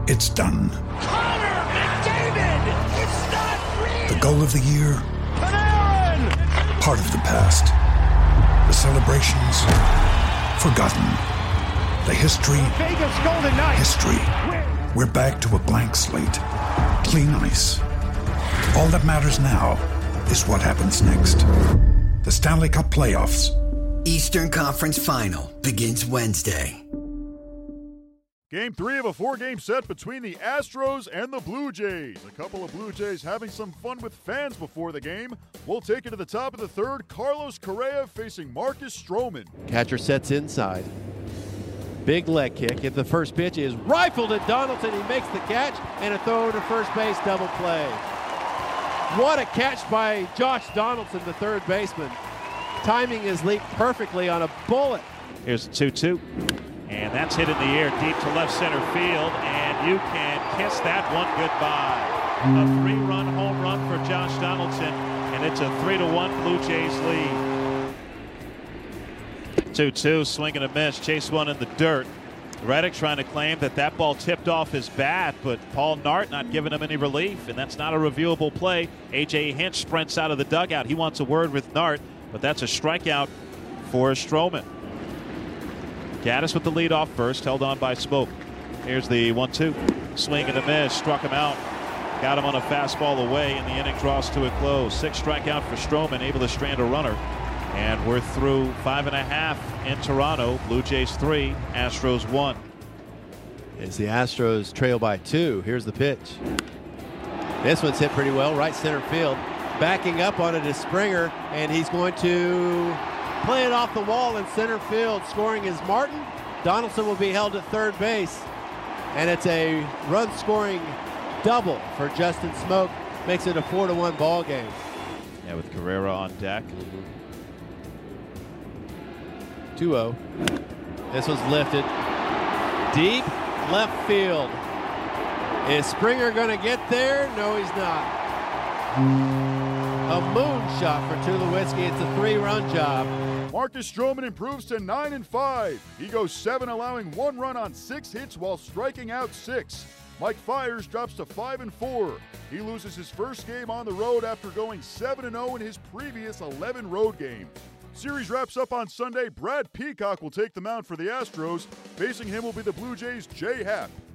It's done. Connor McDavid! It's not real! The goal of the year? Panarin! Part of the past. The celebrations? Forgotten. The history? Vegas Golden Knights! History. We're back to a blank slate. Clean ice. All that matters now is what happens next. The Stanley Cup Playoffs. Eastern Conference Final begins Wednesday. Game 3 of a 4-game set between the Astros and the Blue Jays. A couple of Blue Jays having some fun with fans before the game. We'll take it to the top of the third. Carlos Correa facing Marcus Stroman. Catcher sets inside. Big leg kick. If the first pitch is rifled at Donaldson, he makes the catch and a throw to first base, double play. What a catch by Josh Donaldson, the third baseman. Timing his leap perfectly on a bullet. Here's a 2-2. And that's hit in the air deep to left center field, and you can kiss that one goodbye. A 3-run home run for Josh Donaldson, and it's a 3-1 Blue Jays lead. 2-2, swing and a miss, chase one in the dirt. Reddick trying to claim that ball tipped off his bat, but Paul Nart not giving him any relief, and that's not a reviewable play. A.J. Hinch sprints out of the dugout. He wants a word with Nart, but that's a strikeout for Stroman. Gaddis with the lead off first, held on by Smoke. Here's the 1-2. Swing and a miss, struck him out. Got him on a fastball away, and the inning draws to a close. 6 strikeout for Stroman, able to strand a runner. And we're through 5.5 in Toronto. Blue Jays 3, Astros 1. As the Astros trail by 2, here's the pitch. This one's hit pretty well, right center field. Backing up on it is Springer, and he's going to play it off the wall in center field. Scoring is Martin. Donaldson will be held at third base. And it's a run-scoring double for Justin Smoke. Makes it a 4-1 ball game. Yeah, with Carrera on deck. 2-0. This was lifted. Deep left field. Is Springer going to get there? No, he's not. A moonshot for Tulowitzki. It's a 3-run job. Marcus Stroman improves to 9-5. He goes 7, allowing 1 run on 6 hits while striking out 6. Mike Fiers drops to 5-4. He loses his first game on the road after going 7-0 in his previous 11 road games. Series wraps up on Sunday. Brad Peacock will take the mound for the Astros. Facing him will be the Blue Jays' Jay Happ.